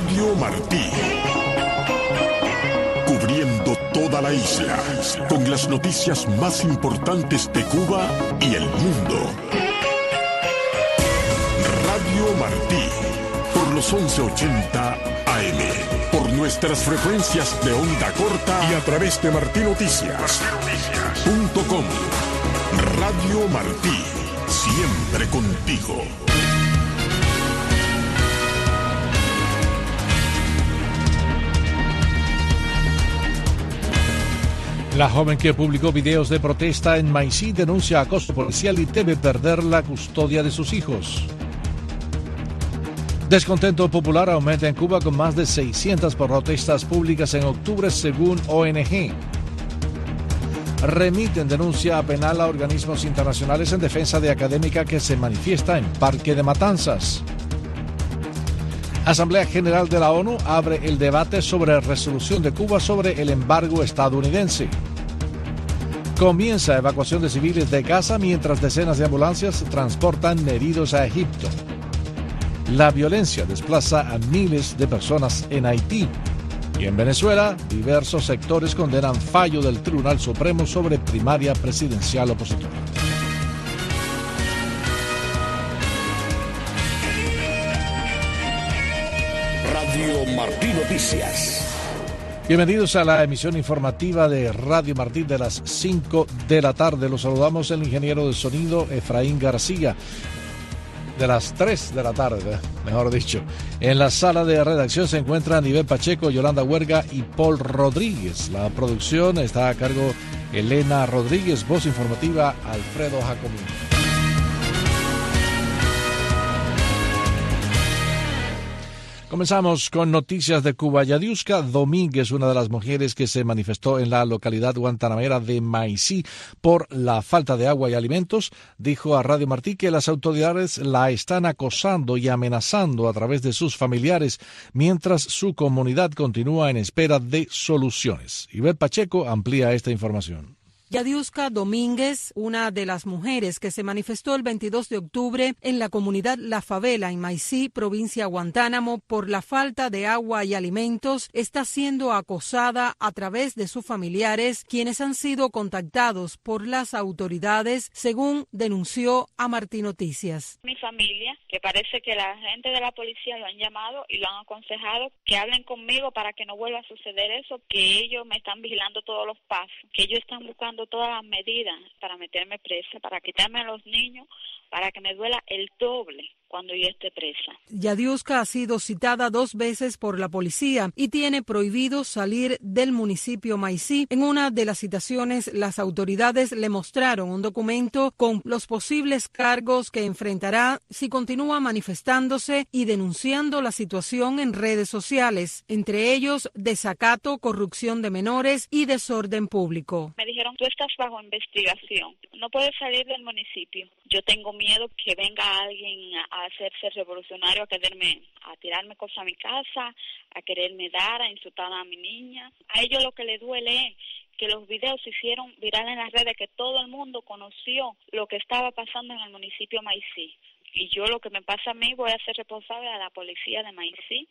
Radio Martí. Cubriendo toda la isla, con las noticias más importantes de Cuba y el mundo. Radio Martí, por los 1180 AM, por nuestras frecuencias de onda corta y a través de martinoticias.com. Radio Martí, siempre contigo. La joven que publicó videos de protesta en Maicí denuncia acoso policial y teme perder la custodia de sus hijos. Descontento popular aumenta en Cuba con más de 600 protestas públicas en octubre según ONG. Remiten denuncia penal a organismos internacionales en defensa de académica que se manifiesta en Parque de Matanzas. Asamblea General de la ONU abre el debate sobre resolución de Cuba sobre el embargo estadounidense. Comienza evacuación de civiles de Gaza mientras decenas de ambulancias transportan heridos a Egipto. La violencia desplaza a miles de personas en Haití. Y en Venezuela, diversos sectores condenan fallo del Tribunal Supremo sobre primaria presidencial opositora. Radio Martí Noticias. Bienvenidos a la emisión informativa de Radio Martí de las 5 de la tarde. Los saludamos el ingeniero de sonido Efraín García. De las 3 de la tarde, mejor dicho. En la sala de redacción se encuentran Ivette Pacheco, Yolanda Huerga y Paul Rodríguez. La producción está a cargo Elena Rodríguez, voz informativa Alfredo Jacomín. Comenzamos con noticias de Cuba. Yadiuska Domínguez, una de las mujeres que se manifestó en la localidad guantanamera de Maicí por la falta de agua y alimentos, dijo a Radio Martí que las autoridades la están acosando y amenazando a través de sus familiares, mientras su comunidad continúa en espera de soluciones. Ivette Pacheco amplía esta información. Yadiuska Domínguez, una de las mujeres que se manifestó el 22 de octubre en la comunidad La Favela, en Maicí, provincia Guantánamo, por la falta de agua y alimentos, está siendo acosada a través de sus familiares, quienes han sido contactados por las autoridades, según denunció a Martí Noticias. Mi familia, que parece que la gente de la policía lo han llamado y lo han aconsejado que hablen conmigo para que no vuelva a suceder eso, que ellos me están vigilando todos los pasos, que ellos están buscando todas las medidas para meterme presa, para quitarme a los niños, para que me duela el doble cuando yo esté presa. Yadiuska ha sido citada 2 veces por la policía y tiene prohibido salir del municipio Maicí. En una de las citaciones, las autoridades le mostraron un documento con los posibles cargos que enfrentará si continúa manifestándose y denunciando la situación en redes sociales, entre ellos desacato, corrupción de menores y desorden público. Me dijeron, tú estás bajo investigación, no puedes salir del municipio. Yo tengo miedo que venga alguien a hacerse revolucionario, a tirarme cosas a mi casa, a quererme dar, a insultar a mi niña. A ellos lo que les duele es que los videos se hicieron virales en las redes, que todo el mundo conoció lo que estaba pasando en el municipio Maicí. Y yo, lo que me pasa a mí, voy a ser responsable a la policía de Maicí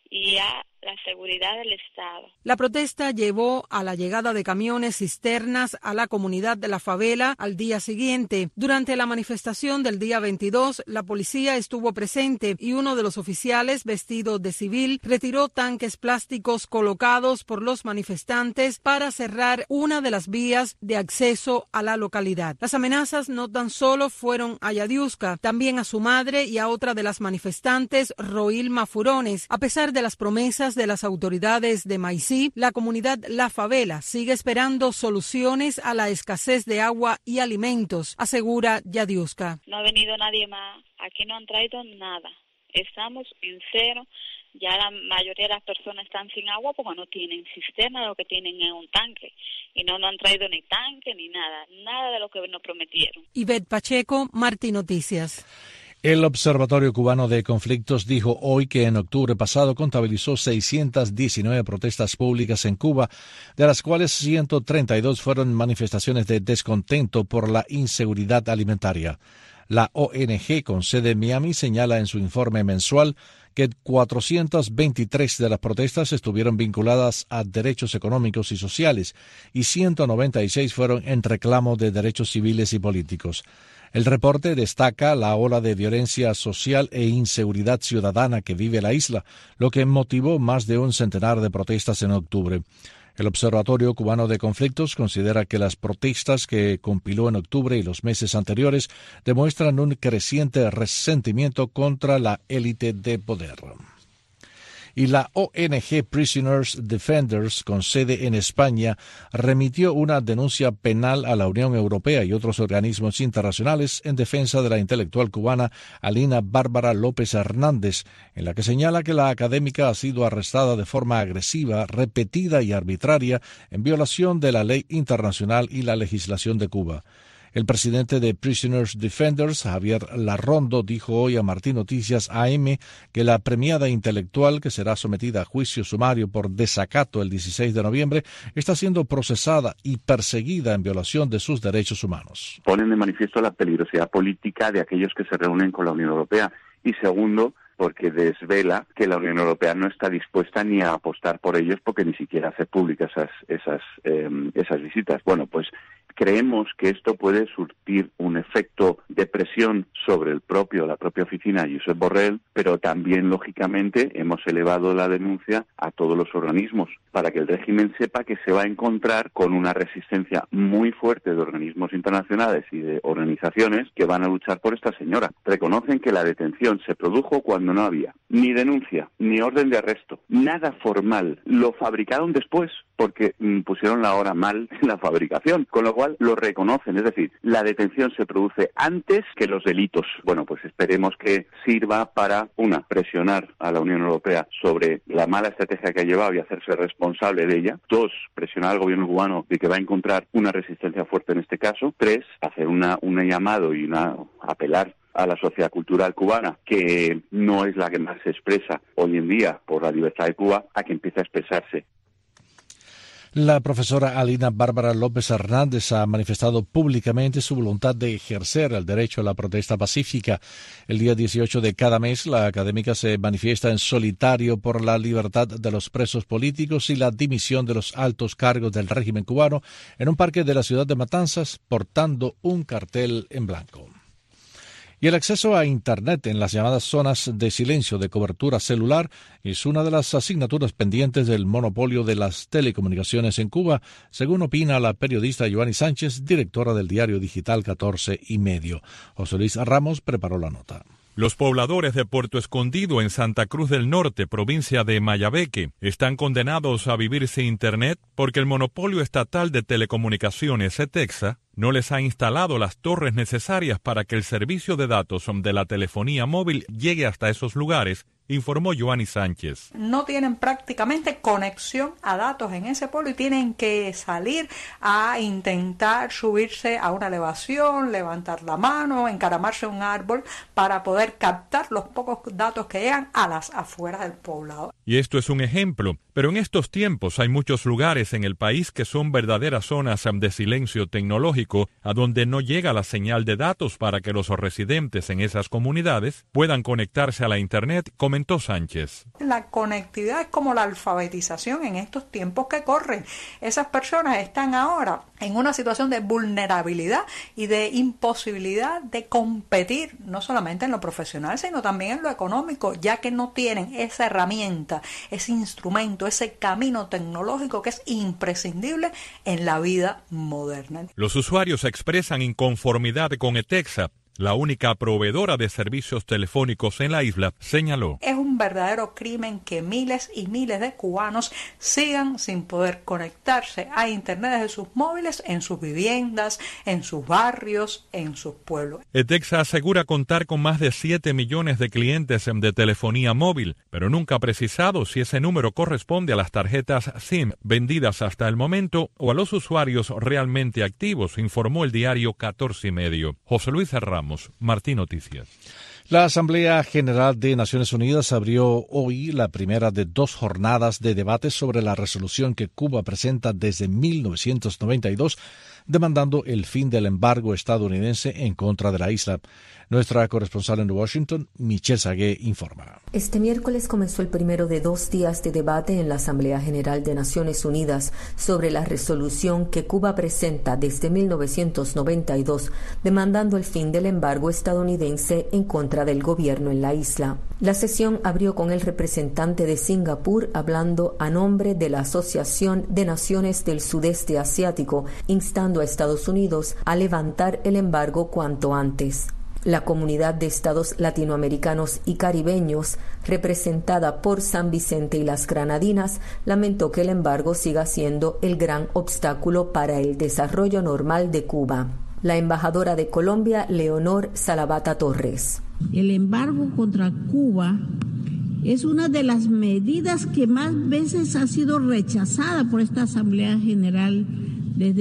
y a la seguridad del Estado. La protesta llevó a la llegada de camiones cisternas a la comunidad de La Favela al día siguiente. Durante la manifestación del día 22, la policía estuvo presente y uno de los oficiales, vestido de civil, retiró tanques plásticos colocados por los manifestantes para cerrar una de las vías de acceso a la localidad. Las amenazas no tan solo fueron a Yadiuska, también a su madre y a otra de las manifestantes, Roilma Furones. A pesar de las promesas de las autoridades de Maicí, la comunidad La Favela sigue esperando soluciones a la escasez de agua y alimentos, asegura Yadiuska. No ha venido nadie más, aquí no han traído nada, estamos en cero, ya la mayoría de las personas están sin agua porque no tienen cisterna, lo que tienen es un tanque, y no han traído ni tanque ni nada de lo que nos prometieron. Ivette Pacheco, Martí Noticias. El Observatorio Cubano de Conflictos dijo hoy que en octubre pasado contabilizó 619 protestas públicas en Cuba, de las cuales 132 fueron manifestaciones de descontento por la inseguridad alimentaria. La ONG con sede en Miami señala en su informe mensual que 423 de las protestas estuvieron vinculadas a derechos económicos y sociales y 196 fueron en reclamo de derechos civiles y políticos. El reporte destaca la ola de violencia social e inseguridad ciudadana que vive la isla, lo que motivó más de un centenar de protestas en octubre. El Observatorio Cubano de Conflictos considera que las protestas que compiló en octubre y los meses anteriores demuestran un creciente resentimiento contra la élite de poder. Y la ONG Prisoners Defenders, con sede en España, remitió una denuncia penal a la Unión Europea y otros organismos internacionales en defensa de la intelectual cubana Alina Bárbara López Hernández, en la que señala que la académica ha sido arrestada de forma agresiva, repetida y arbitraria en violación de la ley internacional y la legislación de Cuba. El presidente de Prisoners Defenders, Javier Larrondo, dijo hoy a Martín Noticias AM que la premiada intelectual, que será sometida a juicio sumario por desacato el 16 de noviembre, está siendo procesada y perseguida en violación de sus derechos humanos. Ponen de manifiesto la peligrosidad política de aquellos que se reúnen con la Unión Europea. Y segundo, porque desvela que la Unión Europea no está dispuesta ni a apostar por ellos porque ni siquiera hace públicas esas visitas. Bueno, pues creemos que esto puede surtir un efecto de presión sobre la propia oficina de Josep Borrell, pero también, lógicamente, hemos elevado la denuncia a todos los organismos para que el régimen sepa que se va a encontrar con una resistencia muy fuerte de organismos internacionales y de organizaciones que van a luchar por esta señora. Reconocen que la detención se produjo cuando no había ni denuncia, ni orden de arresto, nada formal. Lo fabricaron después porque pusieron la hora mal en la fabricación, con lo cual lo reconocen. Es decir, la detención se produce antes que los delitos. Bueno, pues esperemos que sirva para, una, presionar a la Unión Europea sobre la mala estrategia que ha llevado y hacerse responsable de ella. Dos, presionar al gobierno cubano de que va a encontrar una resistencia fuerte en este caso. Tres, hacer un llamado y apelar a la sociedad cultural cubana, que no es la que más se expresa hoy en día por la libertad de Cuba, a que empiece a expresarse. La profesora Alina Bárbara López Hernández ha manifestado públicamente su voluntad de ejercer el derecho a la protesta pacífica. El día 18 de cada mes, la académica se manifiesta en solitario por la libertad de los presos políticos y la dimisión de los altos cargos del régimen cubano en un parque de la ciudad de Matanzas, portando un cartel en blanco. Y el acceso a Internet en las llamadas zonas de silencio de cobertura celular es una de las asignaturas pendientes del monopolio de las telecomunicaciones en Cuba, según opina la periodista Yoani Sánchez, directora del diario digital 14 y medio. José Luis Ramos preparó la nota. Los pobladores de Puerto Escondido en Santa Cruz del Norte, provincia de Mayabeque, están condenados a vivir sin Internet porque el monopolio estatal de telecomunicaciones, ETEXA, no les ha instalado las torres necesarias para que el servicio de datos de la telefonía móvil llegue hasta esos lugares, informó Yoani Sánchez. No tienen prácticamente conexión a datos en ese pueblo y tienen que salir a intentar subirse a una elevación, levantar la mano, encaramarse a un árbol para poder captar los pocos datos que llegan a las afueras del poblado. Y esto es un ejemplo, pero en estos tiempos hay muchos lugares en el país que son verdaderas zonas de silencio tecnológico a donde no llega la señal de datos para que los residentes en esas comunidades puedan conectarse a la Internet, comentó Sánchez. La conectividad es como la alfabetización en estos tiempos que corren. Esas personas están ahora en una situación de vulnerabilidad y de imposibilidad de competir, no solamente en lo profesional, sino también en lo económico, ya que no tienen esa herramienta, ese instrumento, ese camino tecnológico que es imprescindible en la vida moderna. Los usuarios expresan inconformidad con ETEXA. La única proveedora de servicios telefónicos en la isla, señaló. Es un verdadero crimen que miles y miles de cubanos sigan sin poder conectarse a Internet desde sus móviles, en sus viviendas, en sus barrios, en sus pueblos. ETEXA asegura contar con más de 7 millones de clientes de telefonía móvil, pero nunca ha precisado si ese número corresponde a las tarjetas SIM vendidas hasta el momento o a los usuarios realmente activos, informó el diario 14 y medio. José Luis Ramos, Martín Noticias. La Asamblea General de Naciones Unidas abrió hoy la primera de 2 jornadas de debate sobre la resolución que Cuba presenta desde 1992, demandando el fin del embargo estadounidense en contra de la isla. Nuestra corresponsal en Washington, Michelle Sagué, informa. Este miércoles comenzó el primero de 2 días de debate en la Asamblea General de Naciones Unidas sobre la resolución que Cuba presenta desde 1992, demandando el fin del embargo estadounidense en contra del gobierno en la isla. La sesión abrió con el representante de Singapur hablando a nombre de la Asociación de Naciones del Sudeste Asiático, instando a Estados Unidos a levantar el embargo cuanto antes. La comunidad de estados latinoamericanos y caribeños, representada por San Vicente y las Granadinas, lamentó que el embargo siga siendo el gran obstáculo para el desarrollo normal de Cuba. La embajadora de Colombia, Leonor Salavata Torres. El embargo contra Cuba es una de las medidas que más veces ha sido rechazada por esta Asamblea General desde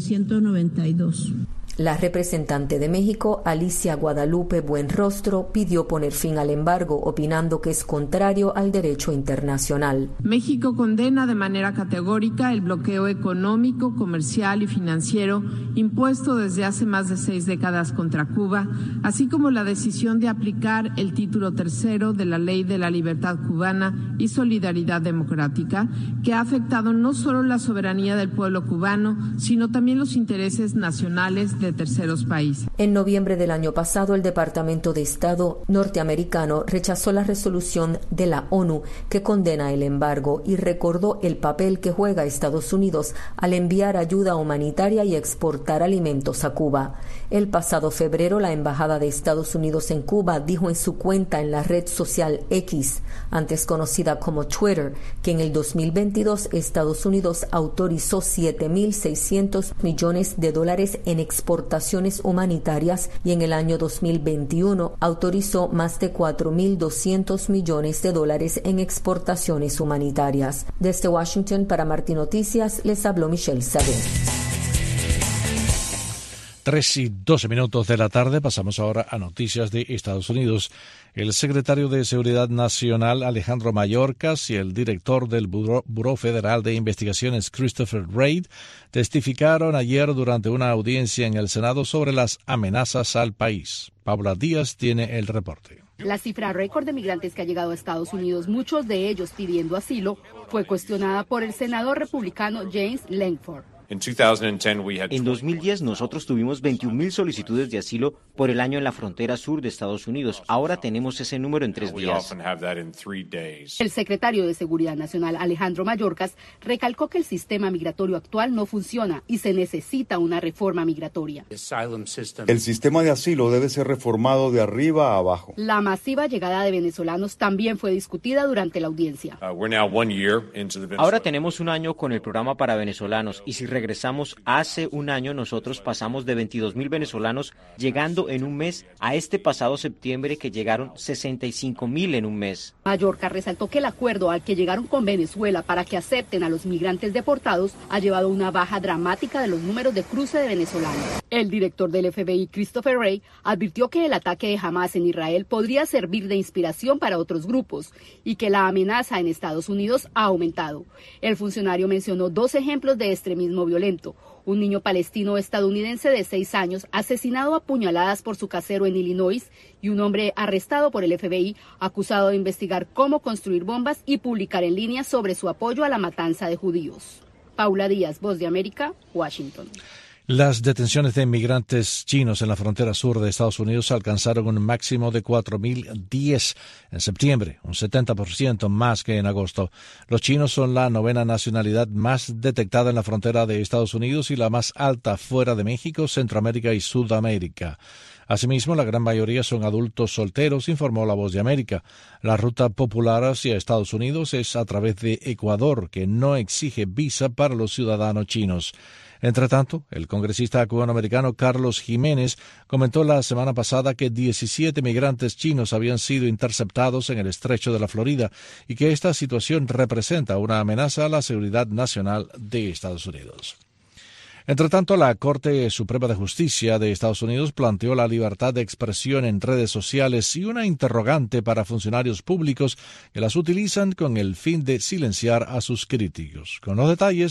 1992. La representante de México, Alicia Guadalupe Buenrostro, pidió poner fin al embargo, opinando que es contrario al derecho internacional. México condena de manera categórica el bloqueo económico, comercial y financiero impuesto desde hace más de 6 décadas contra Cuba, así como la decisión de aplicar el título 3 de la Ley de la Libertad Cubana y Solidaridad Democrática, que ha afectado no solo la soberanía del pueblo cubano, sino también los intereses nacionales de terceros países. En noviembre del año pasado, el Departamento de Estado norteamericano rechazó la resolución de la ONU que condena el embargo y recordó el papel que juega Estados Unidos al enviar ayuda humanitaria y exportar alimentos a Cuba. El pasado febrero, la Embajada de Estados Unidos en Cuba dijo en su cuenta en la red social X, antes conocida como Twitter, que en el 2022 Estados Unidos autorizó $7.600 millones en exportaciones humanitarias y en el año 2021 autorizó más de $4.200 millones en exportaciones humanitarias. Desde Washington para Martí Noticias les habló Michelle Sagué. 3:12 de la tarde, pasamos ahora a noticias de Estados Unidos. El secretario de Seguridad Nacional, Alejandro Mayorkas, y el director del Buró Federal de Investigaciones, Christopher Wray, testificaron ayer durante una audiencia en el Senado sobre las amenazas al país. Paula Díaz tiene el reporte. La cifra récord de migrantes que ha llegado a Estados Unidos, muchos de ellos pidiendo asilo, fue cuestionada por el senador republicano James Lankford. En 2010 nosotros tuvimos 21,000 solicitudes de asilo por el año en la frontera sur de Estados Unidos. Ahora tenemos ese número en 3 días. El secretario de Seguridad Nacional, Alejandro Mayorkas, recalcó que el sistema migratorio actual no funciona y se necesita una reforma migratoria. El sistema de asilo debe ser reformado de arriba a abajo. La masiva llegada de venezolanos también fue discutida durante la audiencia. Ahora tenemos 1 año con el programa para venezolanos y si regresamos hace 1 año, nosotros pasamos de 22,000 venezolanos llegando en un mes a este pasado septiembre que llegaron 65,000 en un mes. Mayorkas resaltó que el acuerdo al que llegaron con Venezuela para que acepten a los migrantes deportados ha llevado a una baja dramática de los números de cruce de venezolanos. El director del FBI, Christopher Wray, advirtió que el ataque de Hamas en Israel podría servir de inspiración para otros grupos y que la amenaza en Estados Unidos ha aumentado. El funcionario mencionó 2 ejemplos de extremismo violento: un niño palestino estadounidense de 6 años asesinado a puñaladas por su casero en Illinois y un hombre arrestado por el FBI acusado de investigar cómo construir bombas y publicar en línea sobre su apoyo a la matanza de judíos. Paula Díaz, Voz de América, Washington. Las detenciones de inmigrantes chinos en la frontera sur de Estados Unidos alcanzaron un máximo de 4.010 en septiembre, un 70% más que en agosto. Los chinos son la 9ª nacionalidad más detectada en la frontera de Estados Unidos y la más alta fuera de México, Centroamérica y Sudamérica. Asimismo, la gran mayoría son adultos solteros, informó La Voz de América. La ruta popular hacia Estados Unidos es a través de Ecuador, que no exige visa para los ciudadanos chinos. Entre tanto, el congresista cubanoamericano Carlos Jiménez comentó la semana pasada que 17 migrantes chinos habían sido interceptados en el estrecho de la Florida y que esta situación representa una amenaza a la seguridad nacional de Estados Unidos. Entre tanto, la Corte Suprema de Justicia de Estados Unidos planteó la libertad de expresión en redes sociales y una interrogante para funcionarios públicos que las utilizan con el fin de silenciar a sus críticos. Con los detalles,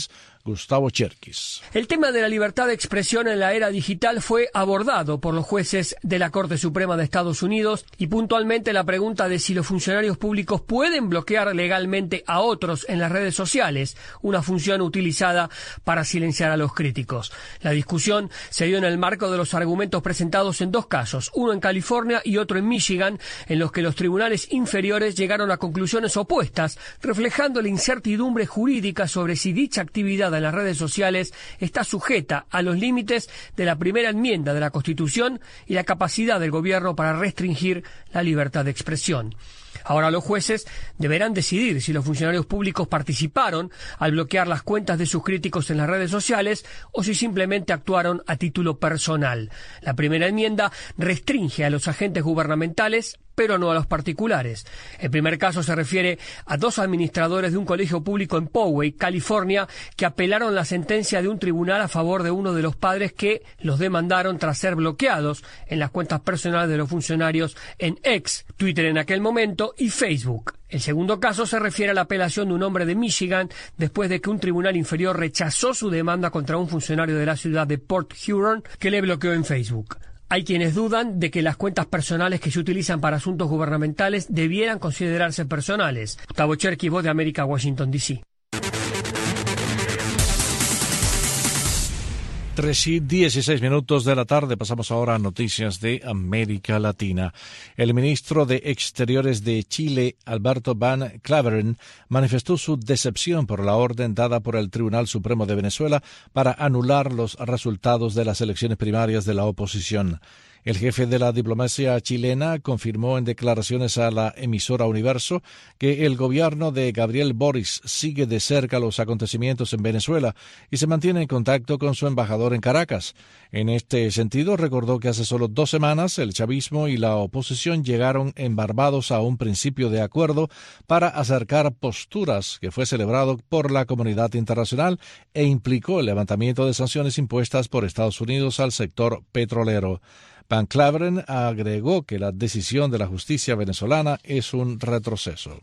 Gustavo Cherkis. El tema de la libertad de expresión en la era digital fue abordado por los jueces de la Corte Suprema de Estados Unidos y puntualmente la pregunta de si los funcionarios públicos pueden bloquear legalmente a otros en las redes sociales, una función utilizada para silenciar a los críticos. La discusión se dio en el marco de los argumentos presentados en dos casos, uno en California y otro en Michigan, en los que los tribunales inferiores llegaron a conclusiones opuestas, reflejando la incertidumbre jurídica sobre si dicha actividad en las redes sociales está sujeta a los límites de la primera enmienda de la Constitución y la capacidad del gobierno para restringir la libertad de expresión. Ahora los jueces deberán decidir si los funcionarios públicos participaron al bloquear las cuentas de sus críticos en las redes sociales o si simplemente actuaron a título personal. La primera enmienda restringe a los agentes gubernamentales, pero no a los particulares. El primer caso se refiere a dos administradores de un colegio público en Poway, California, que apelaron la sentencia de un tribunal a favor de uno de los padres que los demandaron tras ser bloqueados en las cuentas personales de los funcionarios en X, Twitter en aquel momento, y Facebook. El segundo caso se refiere a la apelación de un hombre de Michigan después de que un tribunal inferior rechazó su demanda contra un funcionario de la ciudad de Port Huron que le bloqueó en Facebook. Hay quienes dudan de que las cuentas personales que se utilizan para asuntos gubernamentales debieran considerarse personales. Gustavo Cherkis, Voz de América, Washington, D.C. 3:16 de la tarde. Pasamos ahora a noticias de América Latina. El ministro de Exteriores de Chile, Alberto Van Klaveren, manifestó su decepción por la orden dada por el Tribunal Supremo de Venezuela para anular los resultados de las elecciones primarias de la oposición. El jefe de la diplomacia chilena confirmó en declaraciones a la emisora Universo que el gobierno de Gabriel Boric sigue de cerca los acontecimientos en Venezuela y se mantiene en contacto con su embajador en Caracas. En este sentido, recordó que hace solo 2 semanas el chavismo y la oposición llegaron en Barbados a un principio de acuerdo para acercar posturas que fue celebrado por la comunidad internacional e implicó el levantamiento de sanciones impuestas por Estados Unidos al sector petrolero. Van Klaveren agregó que la decisión de la justicia venezolana es un retroceso.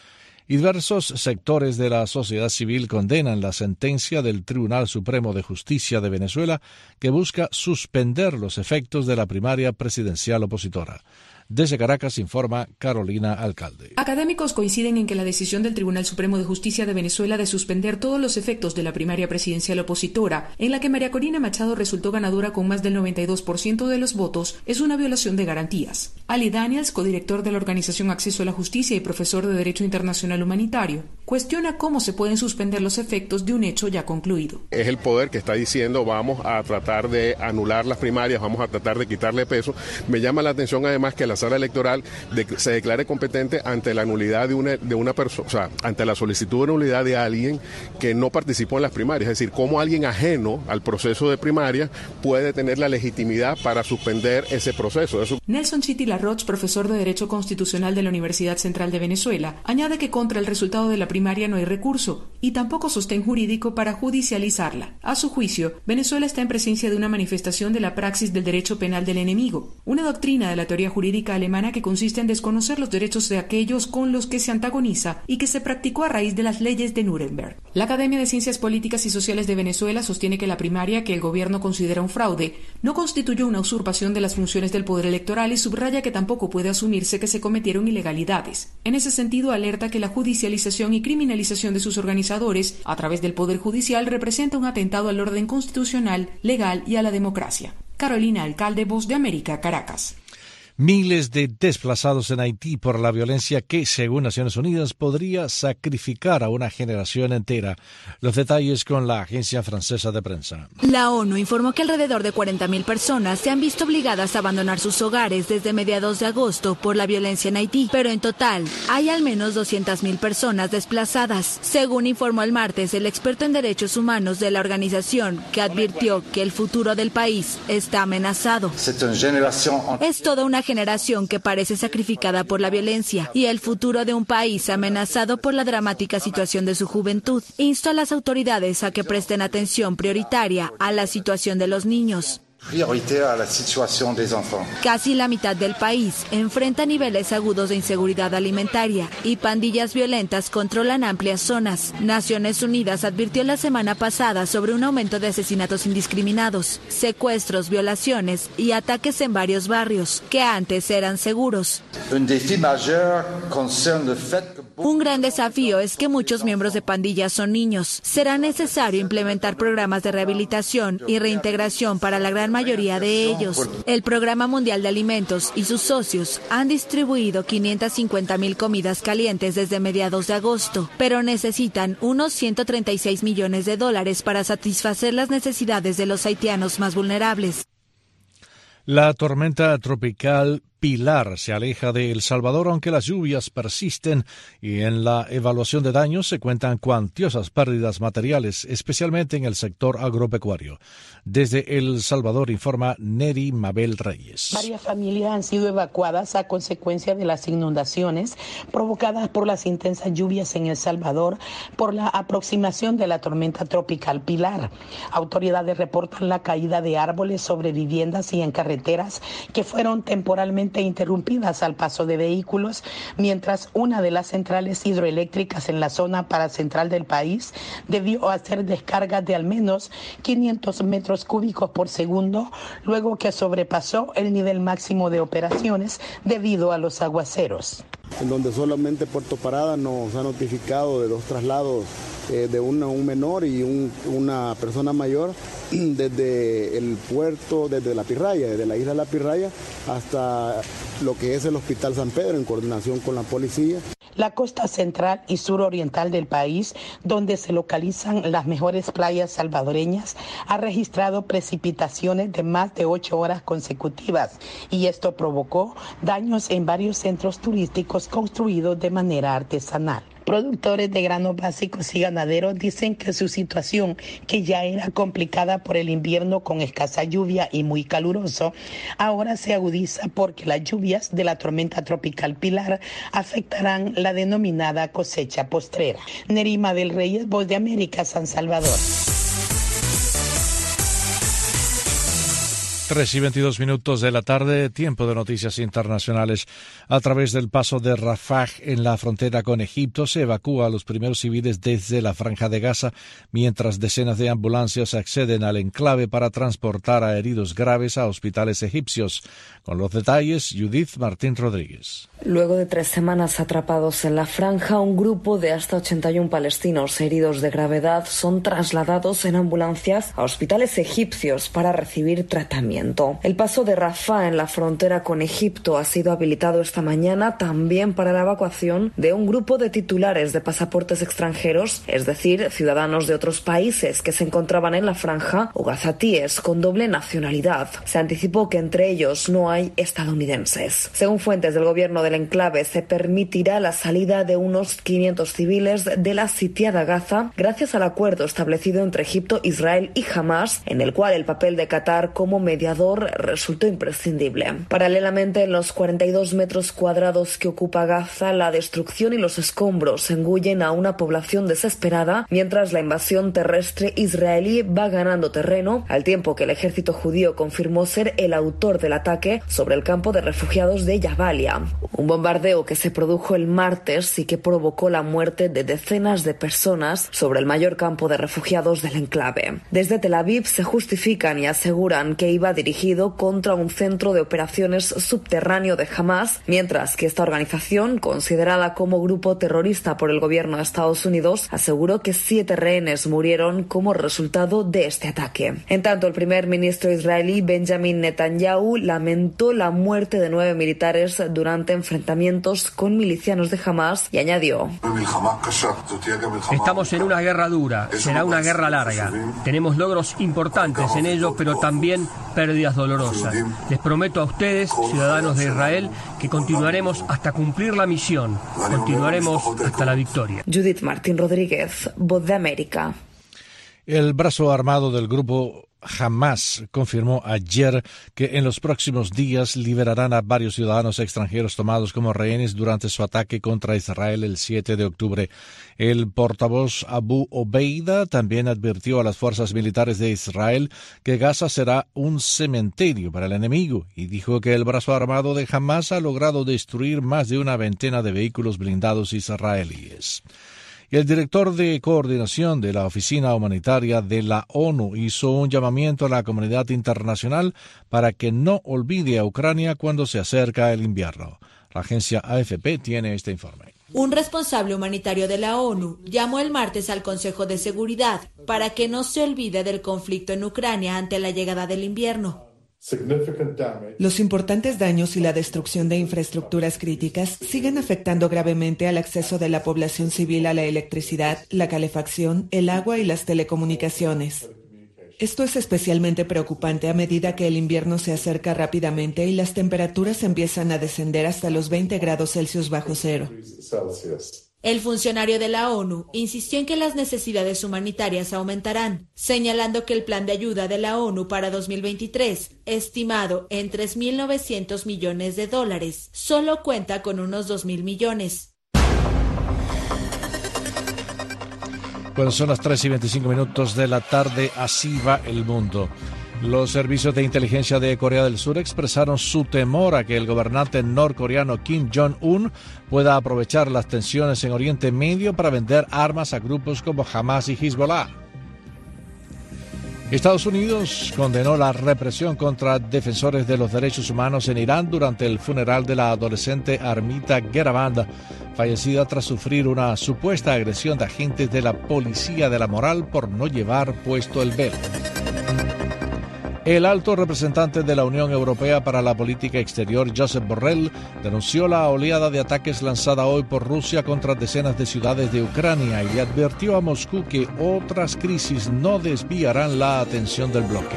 Y diversos sectores de la sociedad civil condenan la sentencia del Tribunal Supremo de Justicia de Venezuela que busca suspender los efectos de la primaria presidencial opositora. Desde Caracas informa Carolina Alcalde. Académicos coinciden en que la decisión del Tribunal Supremo de Justicia de Venezuela de suspender todos los efectos de la primaria presidencial opositora, en la que María Corina Machado resultó ganadora con más del 92% de los votos, es una violación de garantías. Ali Daniels, codirector de la organización Acceso a la Justicia y profesor de Derecho Internacional Humanitario, cuestiona cómo se pueden suspender los efectos de un hecho ya concluido. Es el poder que está diciendo vamos a tratar de anular las primarias, vamos a tratar de quitarle peso. Me llama la atención además que la sala electoral se declare competente ante la nulidad de una persona, o sea, ante la solicitud de nulidad de alguien que no participó en las primarias. Es decir, cómo alguien ajeno al proceso de primaria puede tener la legitimidad para suspender ese proceso. Nelson Chiti Larroch, profesor de Derecho Constitucional de la Universidad Central de Venezuela, añade que contra el resultado de la primaria no hay recurso y tampoco sostén jurídico para judicializarla. A su juicio, Venezuela está en presencia de una manifestación de la praxis del derecho penal del enemigo, una doctrina de la teoría jurídica alemana que consiste en desconocer los derechos de aquellos con los que se antagoniza y que se practicó a raíz de las leyes de Nuremberg. La Academia de Ciencias Políticas y Sociales de Venezuela sostiene que la primaria, que el gobierno considera un fraude, no constituyó una usurpación de las funciones del poder electoral y subraya que tampoco puede asumirse que se cometieron ilegalidades. En ese sentido, alerta que la judicialización y criminalización de sus organizadores a través del Poder Judicial representa un atentado al orden constitucional, legal y a la democracia. Carolina Alcalde, Voz de América, Caracas. Miles de desplazados en Haití por la violencia que, según Naciones Unidas, podría sacrificar a una generación entera. Los detalles con la agencia francesa de prensa. La ONU informó que alrededor de 40.000 personas se han visto obligadas a abandonar sus hogares desde mediados de agosto por la violencia en Haití, pero en total hay al menos 200.000 personas desplazadas, según informó el martes el experto en derechos humanos de la organización, que advirtió que el futuro del país está amenazado. Es toda una generación que parece sacrificada por la violencia y el futuro de un país amenazado por la dramática situación de su juventud. Instó a las autoridades a que presten atención prioritaria a la situación de los niños. Casi la mitad del país enfrenta niveles agudos de inseguridad alimentaria y pandillas violentas controlan amplias zonas. Naciones Unidas advirtió la semana pasada sobre un aumento de asesinatos indiscriminados, secuestros, violaciones y ataques en varios barrios que antes eran seguros. Un gran desafío es que muchos miembros de pandillas son niños. Será necesario implementar programas de rehabilitación y reintegración para la gran mayoría de ellos. El Programa Mundial de Alimentos y sus socios han distribuido 550,000 comidas calientes desde mediados de agosto, pero necesitan unos $136 millones para satisfacer las necesidades de los haitianos más vulnerables. La tormenta tropical Pilar se aleja de El Salvador, aunque las lluvias persisten y en la evaluación de daños se cuentan cuantiosas pérdidas materiales, especialmente en el sector agropecuario. Desde El Salvador informa Neri Mabel Reyes. Varias familias han sido evacuadas a consecuencia de las inundaciones provocadas por las intensas lluvias en El Salvador por la aproximación de la tormenta tropical Pilar. Autoridades reportan la caída de árboles sobre viviendas y en carreteras que fueron temporalmente interrumpidas al paso de vehículos, mientras una de las centrales hidroeléctricas en la zona paracentral del país debió hacer descargas de al menos 500 metros cúbicos por segundo, luego que sobrepasó el nivel máximo de operaciones debido a los aguaceros. En donde solamente Puerto Parada nos ha notificado de 2 traslados de un menor y una persona mayor desde el puerto, desde La Pirraya, desde la isla de La Pirraya hasta lo que es el Hospital San Pedro en coordinación con la policía. La costa central y suroriental del país, donde se localizan las mejores playas salvadoreñas, ha registrado precipitaciones de más de 8 horas consecutivas y esto provocó daños en varios centros turísticos construidos de manera artesanal. Productores de granos básicos y ganaderos dicen que su situación, que ya era complicada por el invierno con escasa lluvia y muy caluroso, ahora se agudiza porque las lluvias de la tormenta tropical Pilar afectarán la denominada cosecha postrera. Nerima del Reyes, Voz de América, San Salvador. 3:22 de la tarde, tiempo de noticias internacionales. A través del paso de Rafah en la frontera con Egipto se evacúa a los primeros civiles desde la Franja de Gaza, mientras decenas de ambulancias acceden al enclave para transportar a heridos graves a hospitales egipcios. Con los detalles, Judith Martín Rodríguez. Luego de 3 semanas atrapados en la franja, un grupo de hasta 81 palestinos heridos de gravedad son trasladados en ambulancias a hospitales egipcios para recibir tratamiento. El paso de Rafah en la frontera con Egipto ha sido habilitado esta mañana también para la evacuación de un grupo de titulares de pasaportes extranjeros, es decir, ciudadanos de otros países que se encontraban en la franja o gazatíes con doble nacionalidad. Se anticipó que entre ellos no hay estadounidenses. Según fuentes del gobierno del enclave, se permitirá la salida de unos 500 civiles de la sitiada Gaza gracias al acuerdo establecido entre Egipto, Israel y Hamas, en el cual el papel de Qatar como mediador resultó imprescindible. Paralelamente, en los 42 metros cuadrados que ocupa Gaza, la destrucción y los escombros engullen a una población desesperada, mientras la invasión terrestre israelí va ganando terreno, al tiempo que el ejército judío confirmó ser el autor del ataque sobre el campo de refugiados de Jabalia. Un bombardeo que se produjo el martes y que provocó la muerte de decenas de personas sobre el mayor campo de refugiados del enclave. Desde Tel Aviv se justifican y aseguran que iba dirigido contra un centro de operaciones subterráneo de Hamas, mientras que esta organización, considerada como grupo terrorista por el gobierno de Estados Unidos, aseguró que 7 rehenes murieron como resultado de este ataque. En tanto, el primer ministro israelí Benjamin Netanyahu lamentó la muerte de 9 militares durante enfrentamientos con milicianos de Hamas y añadió: Estamos en una guerra dura, será una guerra larga. Tenemos logros importantes en ello, pero también pérdidas dolorosas. Les prometo a ustedes, ciudadanos de Israel, que continuaremos hasta cumplir la misión. Continuaremos hasta la victoria. Judith Martín Rodríguez, Voz de América. El brazo armado del grupo Hamás confirmó ayer que en los próximos días liberarán a varios ciudadanos extranjeros tomados como rehenes durante su ataque contra Israel el 7 de octubre. El portavoz Abu Obeida también advirtió a las fuerzas militares de Israel que Gaza será un cementerio para el enemigo y dijo que el brazo armado de Hamás ha logrado destruir más de una veintena de vehículos blindados israelíes. Y el director de coordinación de la Oficina Humanitaria de la ONU hizo un llamamiento a la comunidad internacional para que no olvide a Ucrania cuando se acerca el invierno. La agencia AFP tiene este informe. Un responsable humanitario de la ONU llamó el martes al Consejo de Seguridad para que no se olvide del conflicto en Ucrania ante la llegada del invierno. Los importantes daños y la destrucción de infraestructuras críticas siguen afectando gravemente al acceso de la población civil a la electricidad, la calefacción, el agua y las telecomunicaciones. Esto es especialmente preocupante a medida que el invierno se acerca rápidamente y las temperaturas empiezan a descender hasta los 20 grados Celsius bajo cero. El funcionario de la ONU insistió en que las necesidades humanitarias aumentarán, señalando que el plan de ayuda de la ONU para 2023, estimado en $3.900 millones, solo cuenta con unos 2.000 millones. Bueno, son las 3:25 de la tarde, así va el mundo. Los servicios de inteligencia de Corea del Sur expresaron su temor a que el gobernante norcoreano Kim Jong-un pueda aprovechar las tensiones en Oriente Medio para vender armas a grupos como Hamas y Hezbollah. Estados Unidos condenó la represión contra defensores de los derechos humanos en Irán durante el funeral de la adolescente Armita Geravand, fallecida tras sufrir una supuesta agresión de agentes de la policía de la moral por no llevar puesto el velo. El alto representante de la Unión Europea para la Política Exterior, Josep Borrell, denunció la oleada de ataques lanzada hoy por Rusia contra decenas de ciudades de Ucrania y advirtió a Moscú que otras crisis no desviarán la atención del bloque.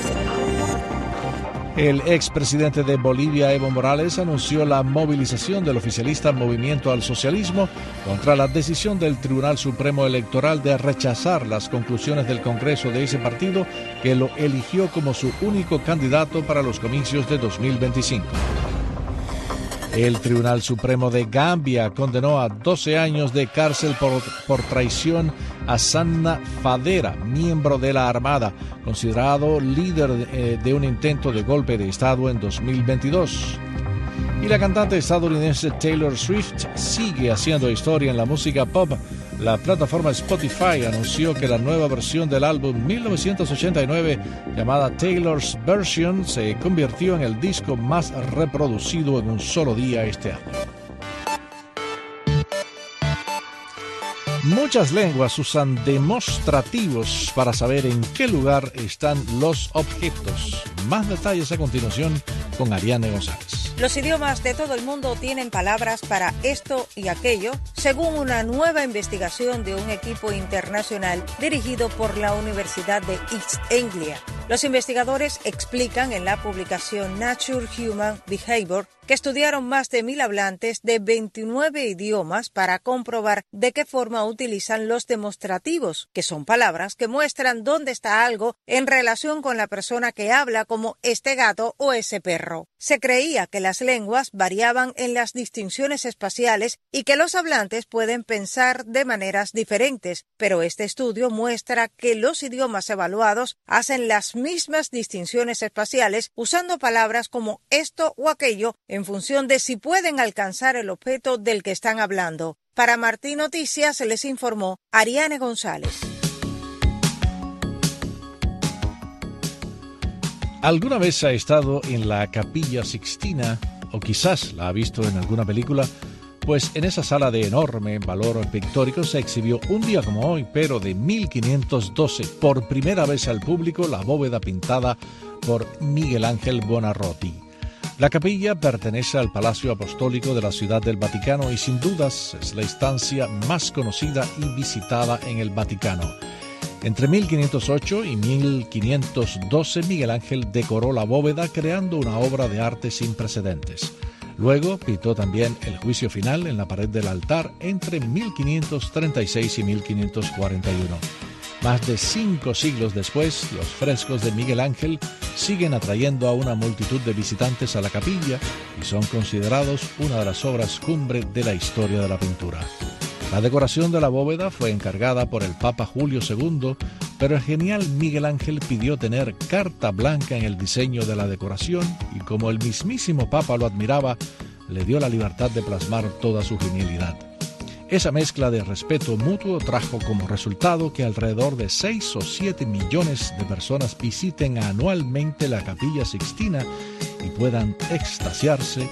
El expresidente de Bolivia, Evo Morales, anunció la movilización del oficialista Movimiento al Socialismo contra la decisión del Tribunal Supremo Electoral de rechazar las conclusiones del Congreso de ese partido, que lo eligió como su único candidato para los comicios de 2025. El Tribunal Supremo de Gambia condenó a 12 años de cárcel por traición a Sanna Fadera, miembro de la Armada, considerado líder de un intento de golpe de Estado en 2022. Y la cantante estadounidense Taylor Swift sigue haciendo historia en la música pop. La plataforma Spotify anunció que la nueva versión del álbum 1989, llamada Taylor's Version, se convirtió en el disco más reproducido en un solo día este año. Muchas lenguas usan demostrativos para saber en qué lugar están los objetos. Más detalles a continuación con Ariane González. Los idiomas de todo el mundo tienen palabras para esto y aquello, según una nueva investigación de un equipo internacional dirigido por la Universidad de East Anglia. Los investigadores explican en la publicación Nature Human Behavior que estudiaron más de 1.000 hablantes de 29 idiomas para comprobar de qué forma utilizan los demostrativos, que son palabras que muestran dónde está algo en relación con la persona que habla, como este gato o ese perro. Se creía que las lenguas variaban en las distinciones espaciales y que los hablantes pueden pensar de maneras diferentes, pero este estudio muestra que los idiomas evaluados hacen las mismas distinciones espaciales usando palabras como esto o aquello en función de si pueden alcanzar el objeto del que están hablando. Para Martín Noticias les informó Ariane González. ¿Alguna vez ha estado en la Capilla Sixtina o quizás la ha visto en alguna película? Pues en esa sala de enorme valor pictórico se exhibió un día como hoy, pero de 1512, por primera vez al público, la bóveda pintada por Miguel Ángel Buonarroti. La capilla pertenece al Palacio Apostólico de la Ciudad del Vaticano y sin dudas es la estancia más conocida y visitada en el Vaticano. Entre 1508 y 1512, Miguel Ángel decoró la bóveda creando una obra de arte sin precedentes. Luego pintó también el juicio final en la pared del altar entre 1536 y 1541. Más de 5 siglos después, los frescos de Miguel Ángel siguen atrayendo a una multitud de visitantes a la capilla y son considerados una de las obras cumbre de la historia de la pintura. La decoración de la bóveda fue encargada por el Papa Julio II, pero el genial Miguel Ángel pidió tener carta blanca en el diseño de la decoración y como el mismísimo Papa lo admiraba, le dio la libertad de plasmar toda su genialidad. Esa mezcla de respeto mutuo trajo como resultado que alrededor de 6 o 7 millones de personas visiten anualmente la Capilla Sixtina y puedan extasiarse